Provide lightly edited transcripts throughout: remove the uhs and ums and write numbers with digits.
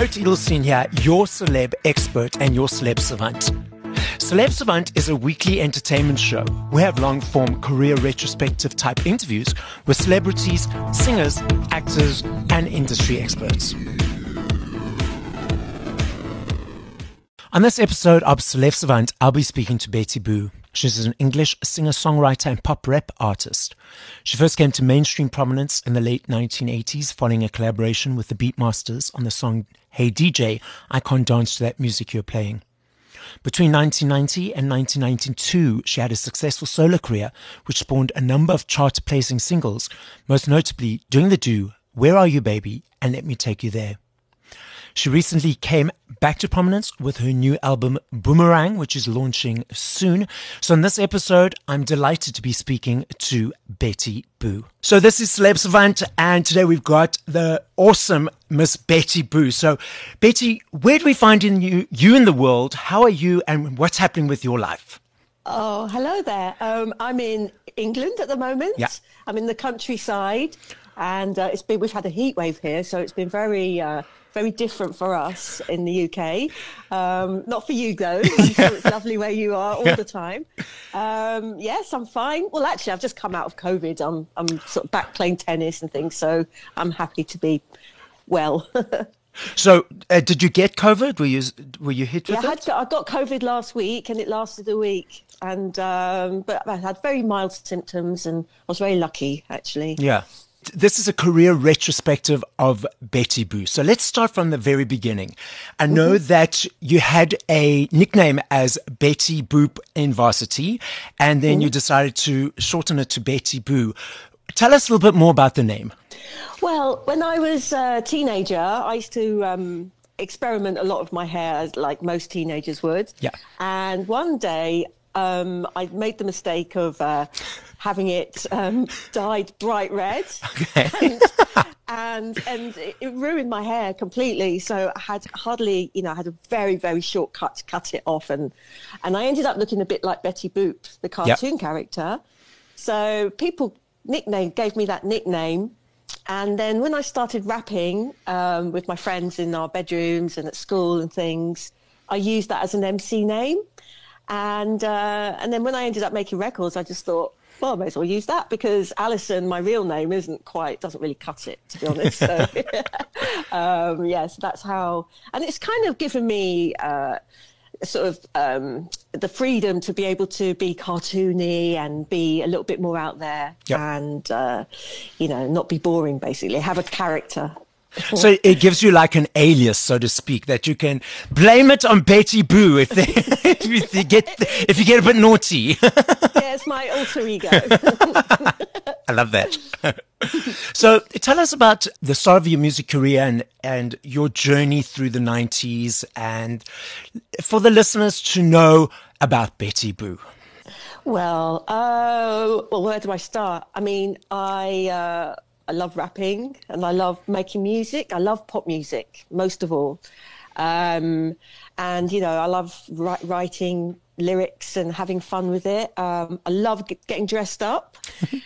Garrett Edelstein here, your celeb expert and your celeb savant. Celeb Savant is a weekly entertainment show. We have long-form career retrospective type interviews with celebrities, singers, actors, and industry experts. On this episode of Celeb Savant, I'll be speaking to Betty Boo. She's an English singer-songwriter and pop rap artist. She first came to mainstream prominence in the late 1980s following a collaboration with the Beatmasters on the song Hey DJ, I Can't Dance to That Music You're Playing. Between 1990 and 1992, she had a successful solo career which spawned a number of chart-placing singles, most notably Doing the Do, Where Are You Baby, and Let Me Take You There. She recently came back to prominence with her new album Boomerang, which is launching soon. So in this episode, I'm delighted to be speaking to Betty Boo. So this is Celeb Savant, and today we've got the awesome Miss Betty Boo. So Betty, where do we find you in the world? How are you, and what's happening with your life? Oh, hello there. I'm in England at the moment. Yeah. I'm in the countryside, and we've had a heat wave here, so it's been very different for us in the UK. Not for you though. I'm sure it's lovely where you are all the time. Yes, I'm fine. Well, actually, I've just come out of COVID. I'm sort of back playing tennis and things, so I'm happy to be well. So, did you get COVID? Were you hit with it? I got COVID last week, and it lasted a week. And but I had very mild symptoms, and I was very lucky, actually. Yeah. This is a career retrospective of Betty Boo. So let's start from the very beginning. I know that you had a nickname as Betty Boop in varsity, and then you decided to shorten it to Betty Boo. Tell us a little bit more about the name. Well, when I was a teenager, I used to experiment a lot with my hair, like most teenagers would. Yeah. And one day, I made the mistake of having it dyed bright red, okay. and it ruined my hair completely. So I had I had a very, very short cut to cut it off, and I ended up looking a bit like Betty Boop, the cartoon character. So people gave me that nickname. And then when I started rapping with my friends in our bedrooms and at school and things, I used that as an MC name. And then when I ended up making records, I just thought, well, I may as well use that because Alison, my real name, doesn't really cut it, to be honest. So, so that's how. And it's kind of given me the freedom to be able to be cartoony and be a little bit more out there and, not be boring, basically, have a character. So it gives you like an alias, so to speak, that you can blame it on Betty Boo if you get a bit naughty. Yeah, it's my alter ego. I love that. So tell us about the start of your music career and your journey through the 90s, and for the listeners to know about Betty Boo. Well, where do I start? I mean, I love rapping and I love making music. I love pop music, most of all. And, I love writing lyrics and having fun with it. I love getting dressed up.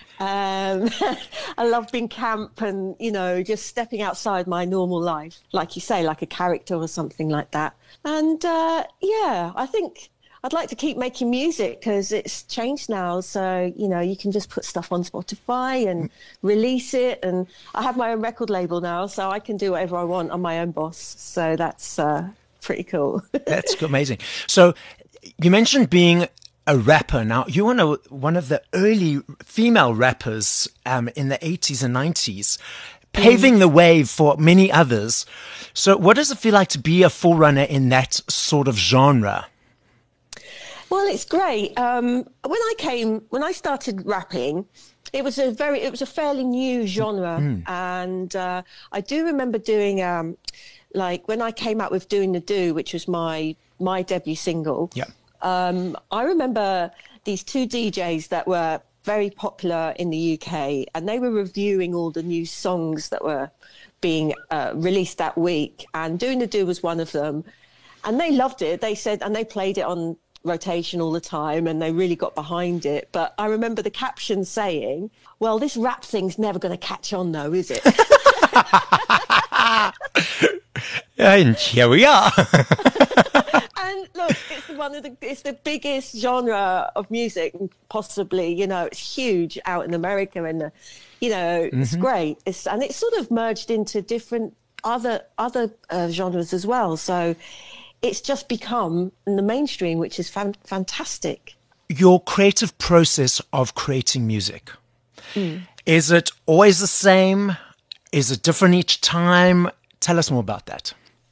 I love being camp and, just stepping outside my normal life, like you say, like a character or something like that. And, I think I'd like to keep making music because it's changed now. So, you can just put stuff on Spotify and release it. And I have my own record label now, so I can do whatever I want. I'm my own boss. So that's pretty cool. That's amazing. So you mentioned being a rapper. Now, you were one of the early female rappers in the 80s and 90s, paving the way for many others. So what does it feel like to be a forerunner in that sort of genre? Well, it's great. When I started rapping, it was a fairly new genre, and I do remember doing when I came out with Doing the Do, which was my debut single. Yeah. I remember these two DJs that were very popular in the UK, and they were reviewing all the new songs that were being released that week, and Doing the Do was one of them, and they loved it. They said, and they played it on rotation all the time, and they really got behind it. But I remember the caption saying, well, this rap thing's never going to catch on though, is it? And here we are. And look, it's the biggest genre of music, possibly. You know, it's huge out in America, and it's great. It's sort of merged into different other genres as well. So it's just become in the mainstream, which is fantastic. Your creative process of creating music, is it always the same? Is it different each time? Tell us more about that.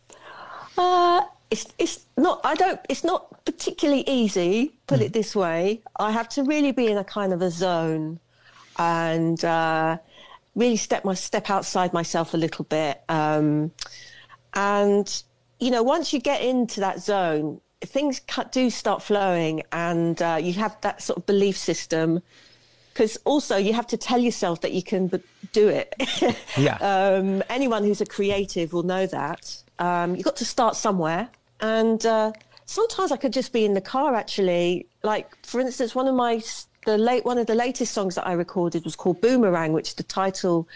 It's not. It's not particularly easy. Put it this way. I have to really be in a kind of a zone, and really step outside myself a little bit. And once you get into that zone, things do start flowing, and you have that sort of belief system. Because also you have to tell yourself that you can do it. Yeah. Anyone who's a creative will know that. You've got to start somewhere. And sometimes I could just be in the car, actually. Like, for instance, one of the latest songs that I recorded was called Boomerang, which is the title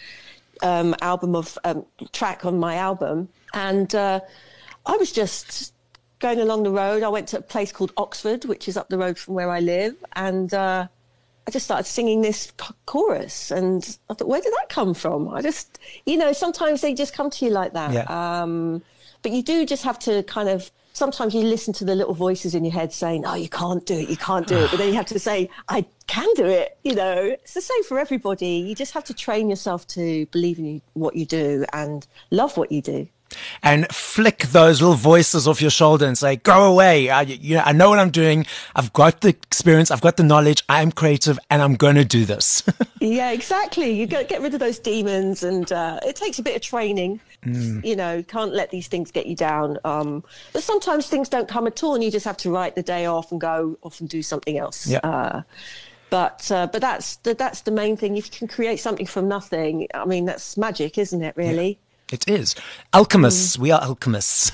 track on my album. And I was just going along the road. I went to a place called Oxford, which is up the road from where I live. And I just started singing this chorus, and I thought, where did that come from? I just, sometimes they just come to you like that. Yeah. But you do just have to sometimes you listen to the little voices in your head saying, oh, you can't do it, you can't do it. But then you have to say, I can do it. It's the same for everybody. You just have to train yourself to believe in what you do and love what you do. And flick those little voices off your shoulder and say, go away. I know what I'm doing. I've got the experience. I've got the knowledge. I'm creative and I'm going to do this. Yeah, exactly. You got to get rid of those demons, and it takes a bit of training. Can't let these things get you down. But sometimes things don't come at all, and you just have to write the day off and go off and do something else. Yeah. But that's the main thing. If you can create something from nothing, I mean, that's magic, isn't it, really? Yeah. It is. Alchemists. We are alchemists.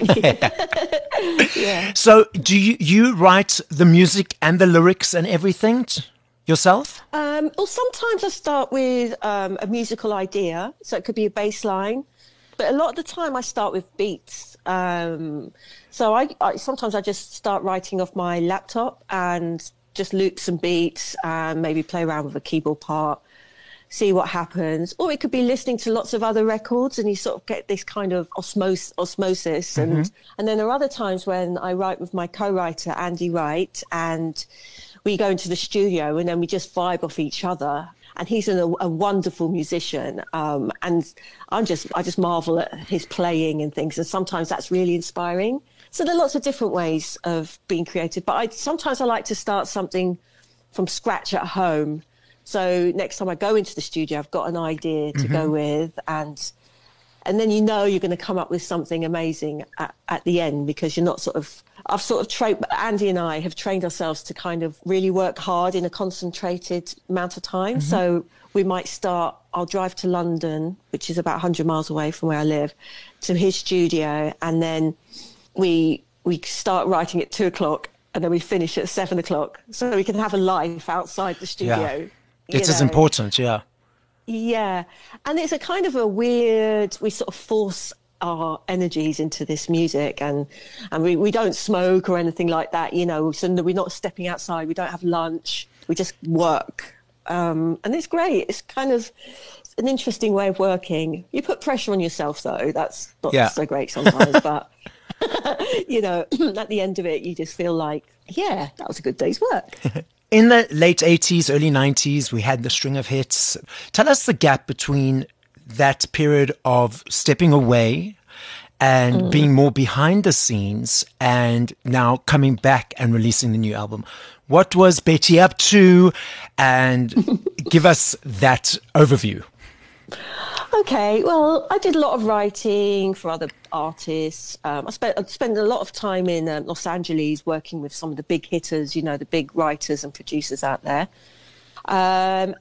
Yeah. So do you write the music and the lyrics and everything yourself? Well, sometimes I start with a musical idea. So it could be a bass line. But a lot of the time I start with beats. So I sometimes I just start writing off my laptop and just loop some beats and maybe play around with a keyboard part. See what happens. Or it could be listening to lots of other records, and you sort of get this kind of osmosis. And then there are other times when I write with my co-writer, Andy Wright, and we go into the studio and then we just vibe off each other. And he's a wonderful musician. And I just marvel at his playing and things. And sometimes that's really inspiring. So there are lots of different ways of being creative. But sometimes I like to start something from scratch at home. So next time I go into the studio, I've got an idea to go with, and then you're going to come up with something amazing at the end, because you're not Andy and I have trained ourselves to kind of really work hard in a concentrated amount of time. So we might I'll drive to London, which is about 100 miles away from where I live, to his studio, and then we start writing at 2:00, and then we finish at 7:00, so we can have a life outside the studio. Yeah. It is important, yeah. Yeah. And it's a kind of we sort of force our energies into this music, and we don't smoke or anything like that, so we're not stepping outside, we don't have lunch, we just work. And it's great. It's kind of an interesting way of working. You put pressure on yourself, though. That's not so great sometimes, but, at the end of it, you just feel like, yeah, that was a good day's work. In the late 80s, early 90s, we had the string of hits. Tell us the gap between that period of stepping away and being more behind the scenes, and now coming back and releasing the new album. What was Betty up to? And give us that overview. Okay, well, I did a lot of writing for other artists. I spent a lot of time in Los Angeles working with some of the big hitters, the big writers and producers out there. And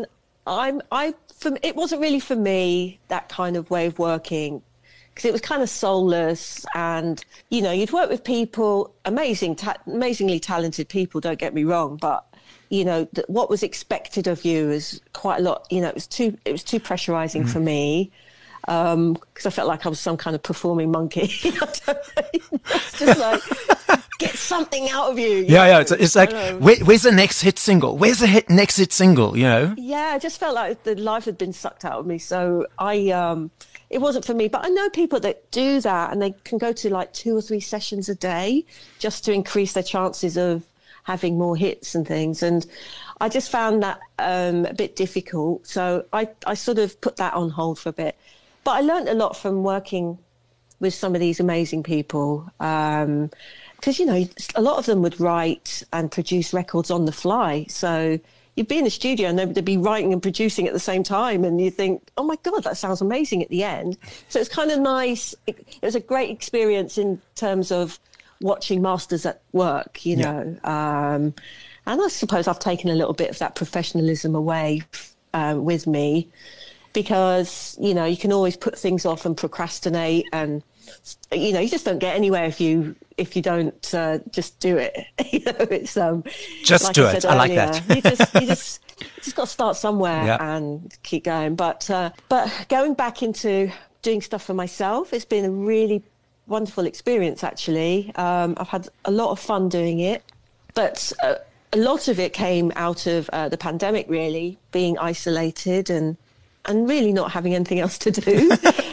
it wasn't really for me, that kind of way of working, because it was kind of soulless. And, you'd work with people, amazingly talented people, don't get me wrong, but what was expected of you is quite a lot. It was too pressurizing for me. because I felt like I was some kind of performing monkey. I don't know. It's just like, get something out of you. Yeah. It's like, where's the next hit single? Where's the next hit single, you know? Yeah, I just felt like the life had been sucked out of me. So it wasn't for me. But I know people that do that, and they can go to like 2 or 3 sessions a day just to increase their chances of having more hits and things. And I just found that a bit difficult. So I sort of put that on hold for a bit. But I learned a lot from working with some of these amazing people. Because, you know, a lot of them would write and produce records on the fly. So you'd be in the studio and they'd be writing and producing at the same time. And you think, oh, my God, that sounds amazing at the end. So it's kind of nice. It was a great experience in terms of watching masters at work, you know. And I suppose I've taken a little bit of that professionalism away with me, because, you know, you can always put things off and procrastinate, and, you know, you just don't get anywhere if you don't just do it. You know, it's just like do I it. said I like earlier, that. you just got to start somewhere and keep going. But going back into doing stuff for myself, it's been a really wonderful experience, actually. I've had a lot of fun doing it, but a lot of it came out of the pandemic, really, being isolated and really not having anything else to do.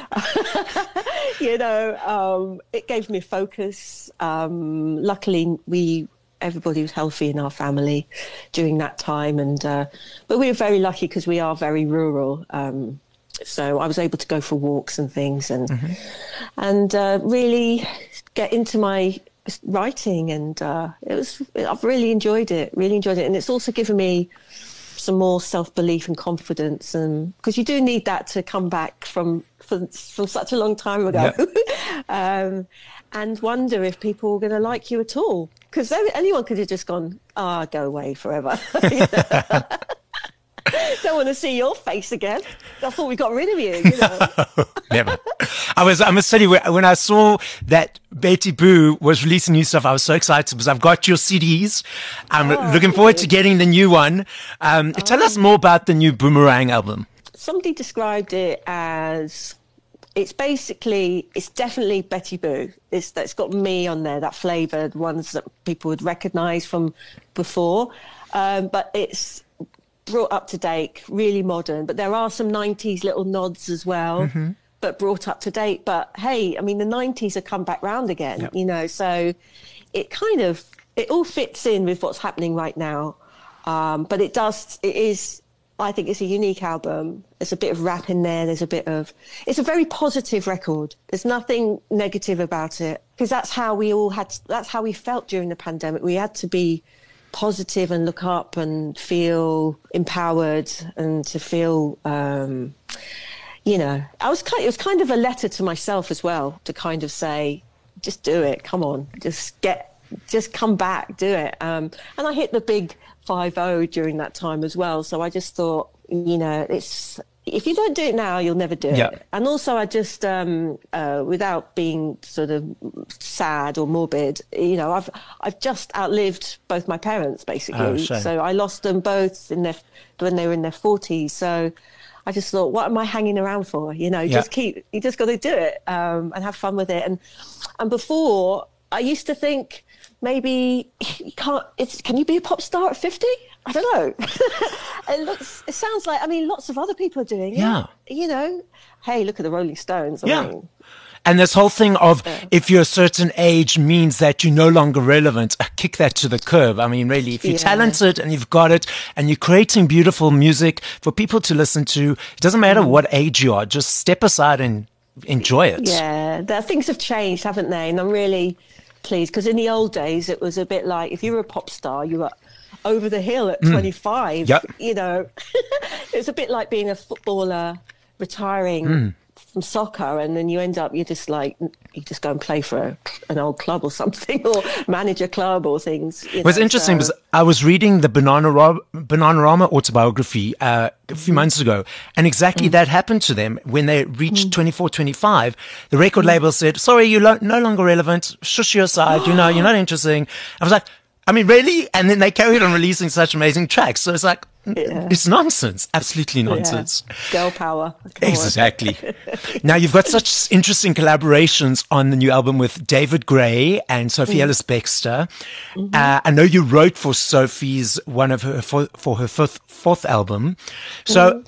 You know, it gave me a focus. Luckily, everybody was healthy in our family during that time, and but we were very lucky because we are very rural. So I was able to go for walks and things, and really get into my writing, and I've really enjoyed it, and it's also given me some more self-belief and confidence, and because you do need that to come back from such a long time ago. And wonder if people were going to like you at all, because anyone could have just gone, go away forever. Don't want to see your face again. I thought we got rid of you, you know. Never. I must tell you, when I saw that Betty Boo was releasing new stuff, I was so excited because I've got your CDs. I'm looking forward to getting the new one. Tell us more about the new Boomerang album. Somebody described it as, it's definitely Betty Boo. It's got me on there, that flavoured ones that people would recognise from before. But it's brought up to date, really modern, but there are some 90s little nods as well, but brought up to date. But hey, I mean, the 90s have come back round again, you know, so it all fits in with what's happening right now. But I think it's a unique album. There's a bit of rap in there. It's a very positive record. There's nothing negative about it, because that's how we felt during the pandemic. We had to be positive and look up and feel empowered, and to feel, you know, it was kind of a letter to myself as well, to kind of say, just do it. Come on, just come back, do it. And I hit the big 50 during that time as well. So I just thought, you know, if you don't do it now, you'll never do it. And also I just, without being sort of sad or morbid, you know, I've just outlived both my parents, basically. So I lost them both when they were in their 40s. So I just thought, what am I hanging around for? You know, you just got to do it, and have fun with it. And before, I used to think, maybe can you be a pop star at 50? I don't know. It sounds like, I mean, lots of other people are doing it. You know, hey, look at the Rolling Stones. I mean, and this whole thing of if you're a certain age means that you're no longer relevant, kick that to the curb. I mean, really, if you're talented and you've got it and you're creating beautiful music for people to listen to, it doesn't matter what age you are, just step aside and enjoy it. Yeah, things have changed, haven't they? And I'm really pleased, because in the old days, it was a bit like, if you were a pop star, you were over the hill at 25. You know, it was a bit like being a footballer retiring from soccer, and then you just go and play for an old club or something, or manage a club or things. It was interesting because I was reading the Bananarama autobiography a few months ago, and exactly that happened to them when they reached 24, 25. The record label said, sorry, you're no longer relevant, shush you aside, you know, you're not interesting. I was like, I mean, really? And then they carried on releasing such amazing tracks. So it's like, it's nonsense. Absolutely nonsense. Yeah. Girl power. Exactly. Now, you've got such interesting collaborations on the new album with David Gray and Sophie Ellis Bextor. I know you wrote for Sophie's one of her for her fourth album. So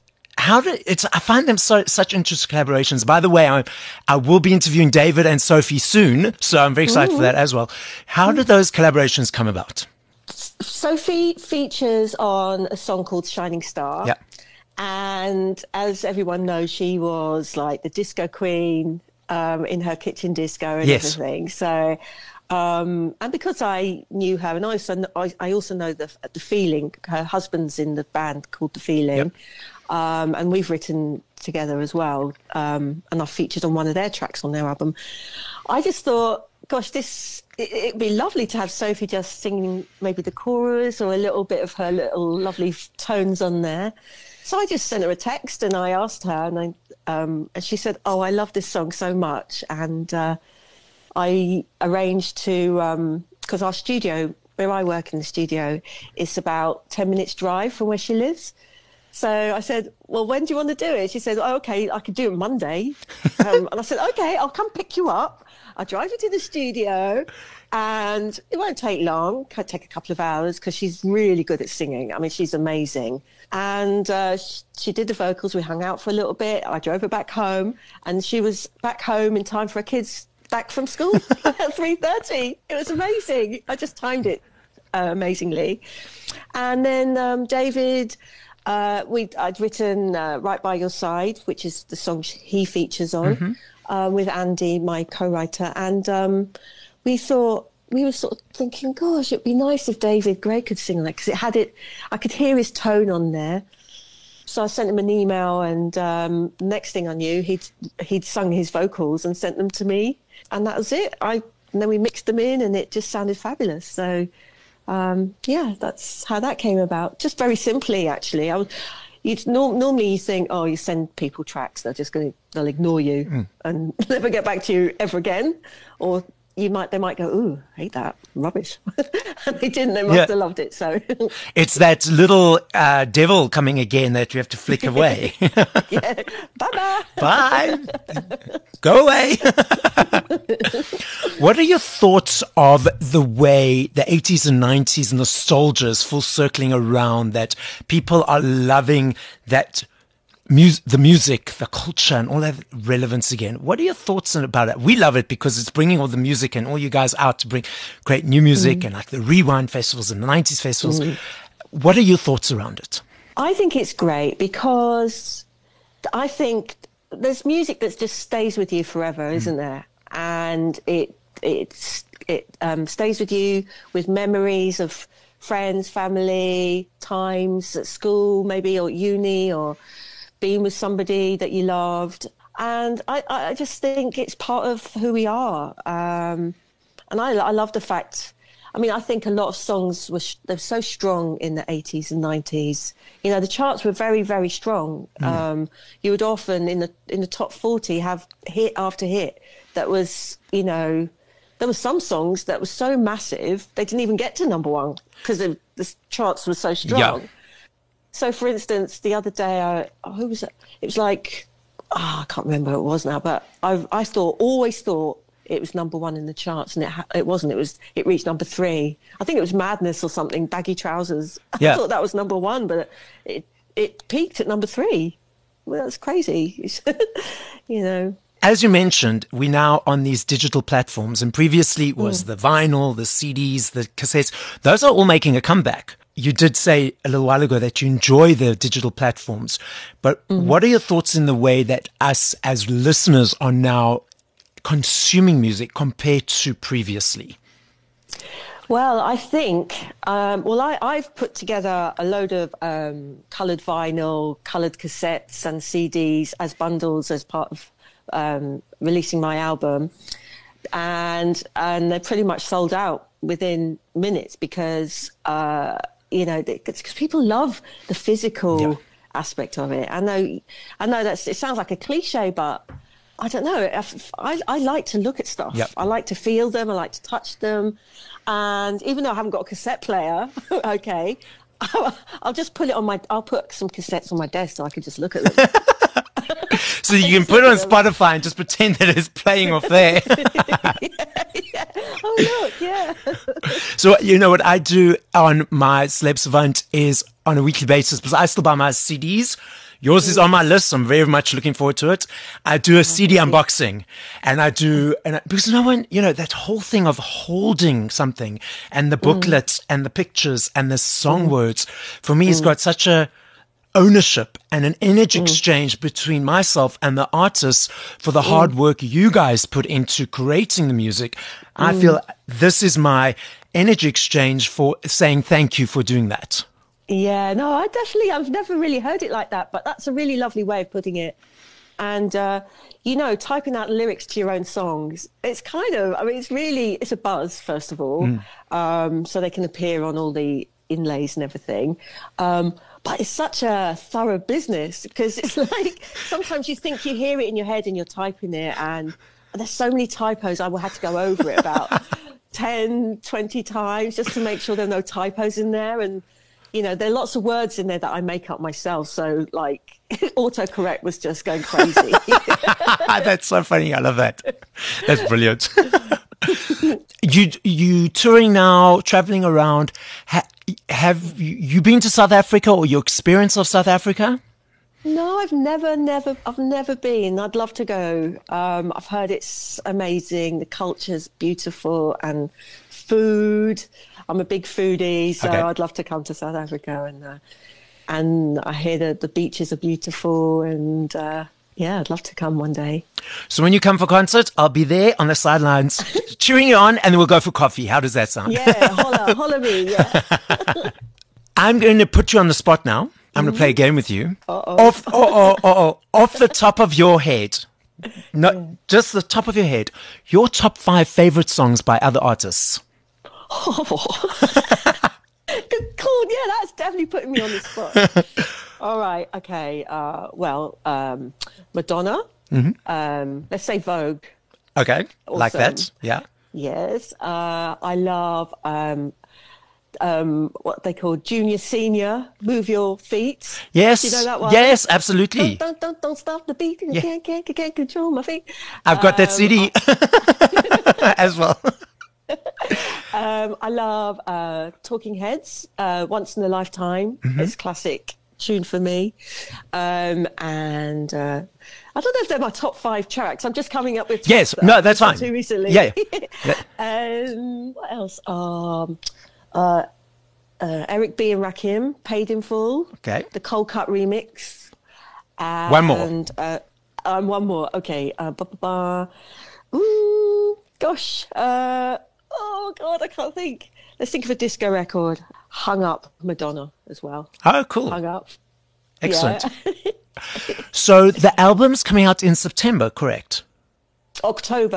I find them such interesting collaborations. By the way, I will be interviewing David and Sophie soon, so I'm very excited for that as well. How did those collaborations come about? Sophie features on a song called Shining Star. Yeah. And as everyone knows, she was like the disco queen in her kitchen disco and everything. So, and because I knew her, and I also know the Feeling. Her husband's in the band called The Feeling. Yep. And we've written together as well. And I've featured on one of their tracks on their album. I just thought, gosh, it'd be lovely to have Sophie just singing maybe the chorus or a little bit of her little lovely tones on there. So I just sent her a text and I asked her, and she said, "Oh, I love this song so much." And I arranged to, because our studio, where I work in the studio, is about 10 minutes drive from where she lives. So I said, "Well, when do you want to do it?" She said, "Oh, okay, I could do it Monday." And I said, "Okay, I'll come pick you up. I'll drive you to the studio and it won't take long. It could take a couple of hours because she's really good at singing. I mean, she's amazing." And she did the vocals. We hung out for a little bit. I drove her back home and she was back home in time for her kids back from school at 3:30. It was amazing. I just timed it amazingly. And then David... I'd written Right By Your Side, which is the song he features on, with Andy, my co-writer. And we were sort of thinking, gosh, it'd be nice if David Gray could sing that, because I could hear his tone on there. So I sent him an email, and next thing I knew, he'd sung his vocals and sent them to me. And that was it. And then we mixed them in and it just sounded fabulous. So... that's how that came about. Just very simply, actually. Normally you think, oh, you send people tracks, they'll ignore you and never get back to you ever again. Or they might go, ooh, I hate that, rubbish. And they didn't, they must have loved it. So it's that little devil coming again that you have to flick away. Yeah. Bye-bye. Bye. Go away. What are your thoughts of the way the 80s and 90s nostalgia is full circling around, that people are loving that the music, the culture, and all that relevance again? What are your thoughts about it? We love it because it's bringing all the music and all you guys out to create new music and like the Rewind festivals and the 90s festivals. What are your thoughts around it? I think it's great because I think there's music that just stays with you forever, isn't there? And it stays with you with memories of friends, family, times at school, maybe, or uni, or being with somebody that you loved. And I just think it's part of who we are. And I love the fact, I mean, I think a lot of songs they're so strong in the 80s and 90s. You know, the charts were very, very strong. You would often in the top 40 have hit after hit that was, you know, there were some songs that were so massive they didn't even get to number one because the charts were so strong. Yeah. So, for instance, the other day, who was it? It was like, I can't remember who it was now, but I always thought it was number one in the charts, and it wasn't. It reached number 3. I think it was Madness or something, Baggy Trousers. Yeah. I thought that was number 1, but it peaked at number 3. Well, that's crazy, you know. As you mentioned, we're now on these digital platforms, and previously it was the vinyl, the CDs, the cassettes. Those are all making a comeback. You did say a little while ago that you enjoy the digital platforms, but what are your thoughts in the way that us as listeners are now consuming music compared to previously? Well, I think, I've put together a load of coloured vinyl, coloured cassettes and CDs as bundles as part of releasing my album. And they're pretty much sold out within minutes because, because people love the physical aspect of it. I know it sounds like a cliche, but I don't know. I like to look at stuff. Yep. I like to feel them. I like to touch them. And even though I haven't got a cassette player, okay, I'll just put it on I'll put some cassettes on my desk so I can just look at them. So you can put it on Spotify and just pretend that it's playing off there. Yeah. Oh, look, yeah. So, you know, what I do on my Celeb Savant is on a weekly basis, because I still buy my CDs. Yours is on my list. I'm very much looking forward to it. I do a CD unboxing, and because no one, you know, that whole thing of holding something and the booklet and the pictures and the song words, for me, has got such a ownership and an energy exchange between myself and the artists for the hard work you guys put into creating the music. I feel this is my energy exchange for saying thank you for doing that. Yeah, no, I've never really heard it like that, but that's a really lovely way of putting it. And, you know, typing out lyrics to your own songs, it's kind of, I mean, it's a buzz, first of all, so they can appear on all the inlays and everything. But it's such a thorough business, because it's like sometimes you think you hear it in your head and you're typing it, and there's so many typos. I will have to go over it about 10, 20 times just to make sure there are no typos in there. And, you know, there are lots of words in there that I make up myself. So, like, autocorrect was just going crazy. That's so funny. I love that. That's brilliant. You touring now, traveling around. Have you been to South Africa, or your experience of South Africa? No, I've never been. I'd love to go. I've heard it's amazing. The culture's beautiful, and food. I'm a big foodie, so I'd love to come to South Africa, and I hear that the beaches are beautiful, and yeah, I'd love to come one day. So when you come for concert, I'll be there on the sidelines cheering you on, and then we'll go for coffee. How does that sound? Yeah, holla me, yeah. I'm going to put you on the spot now. I'm going to play a game with you. Off the top of your head. No, just the top of your head. Your top 5 favorite songs by other artists. Oh. Good call. Yeah, that's definitely putting me on the spot. All right. Okay. Madonna. Let's say Vogue. Okay. Awesome. Like that. Yeah. Yes. I love what they call Junior Senior. Move Your Feet. Yes. Do you know that one? Yes, absolutely. Don't stop the beat. Yeah. Can't control my feet. I've got that CD as well. I love Talking Heads, Once in a Lifetime. It's a classic tune for me. And I don't know if they're my top 5 tracks. I'm just coming up with yes, no, that's fine. Too recently. Yeah. What else? Eric B and Rakim, Paid in Full. Okay. The Cold Cut remix. One more. And one more. Okay. Ooh, gosh. Oh, God, I can't think. Let's think of a disco record. Hung Up, Madonna as well. Oh, cool. Hung Up. Excellent. Yeah. So the album's coming out in September, correct? October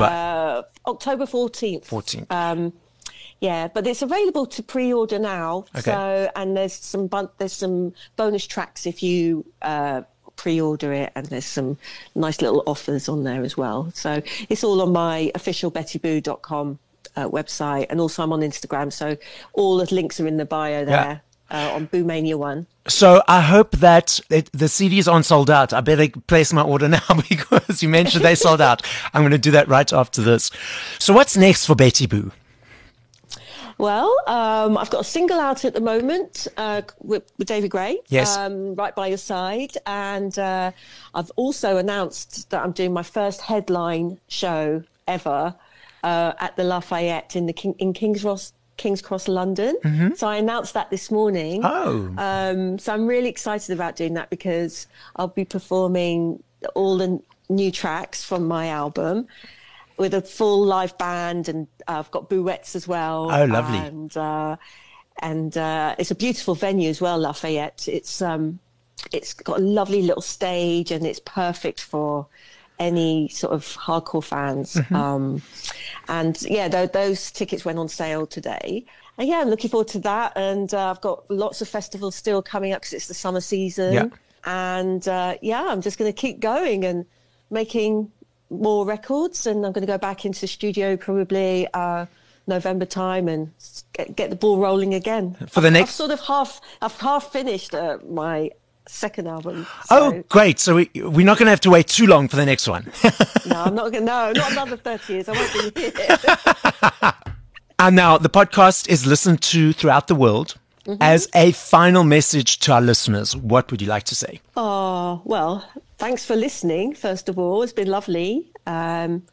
14th. 14th. Yeah, but it's available to pre-order now. Okay. So, and there's some bonus tracks if you pre-order it, and there's some nice little offers on there as well. So it's all on my official bettyboo.com website, and also I'm on Instagram. So all the links are in the bio there. On Boomania 1. So I hope that the CDs aren't sold out. I better place my order now, because you mentioned they sold out. I'm going to do that right after this. So what's next for Betty Boo? Well, I've got a single out at the moment with David Gray, yes. Right By Your Side. And I've also announced that I'm doing my first headline show ever at the Lafayette in King's Cross, London. Mm-hmm. So I announced that this morning. Oh. So I'm really excited about doing that, because I'll be performing all the new tracks from my album with a full live band, and I've got bouettes as well. Oh, lovely. And it's a beautiful venue as well, Lafayette. It's got a lovely little stage, and it's perfect for any sort of hardcore fans. Mm-hmm. And yeah, those tickets went on sale today. And yeah, I'm looking forward to that. And I've got lots of festivals still coming up, because it's the summer season. Yeah. And yeah, I'm just going to keep going and making more records, and I'm going to go back into the studio probably November time and get the ball rolling again. For the next, I've half finished my second album. Oh, great! So we're not going to have to wait too long for the next one. No, I'm not going. No, not another 30 years. I won't be here. And now the podcast is listened to throughout the world. Mm-hmm. As a final message to our listeners, what would you like to say? Oh, well, thanks for listening. First of all, it's been lovely, and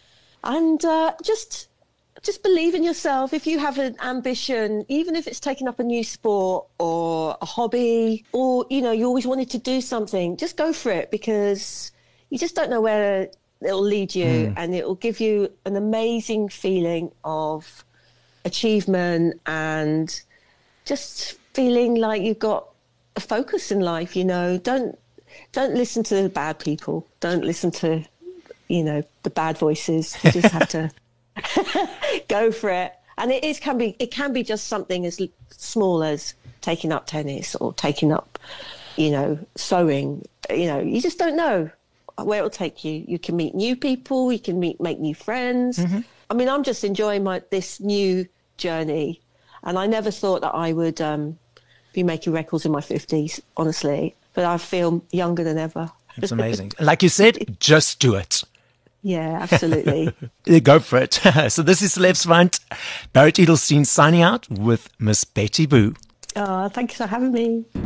just believe in yourself. If you have an ambition, even if it's taking up a new sport or a hobby, or you always wanted to do something, just go for it, because you just don't know where it'll lead you, and it will give you an amazing feeling of achievement and just feeling like you've got a focus in life. Don't listen to the bad people. Don't listen to, the bad voices. You just have to go for it. And it can be just something as small as taking up tennis or taking up, sewing. You just don't know where it'll take you. You can meet new people. You can make new friends. Mm-hmm. I mean, I'm just enjoying this new journey. And I never thought that I would be making records in my 50s, honestly. But I feel younger than ever. It's amazing. Like you said, just do it. Yeah, absolutely. Go for it. So this is Celebs Vant. Barrett Edelstein signing out with Miss Betty Boo. Thank you for having me.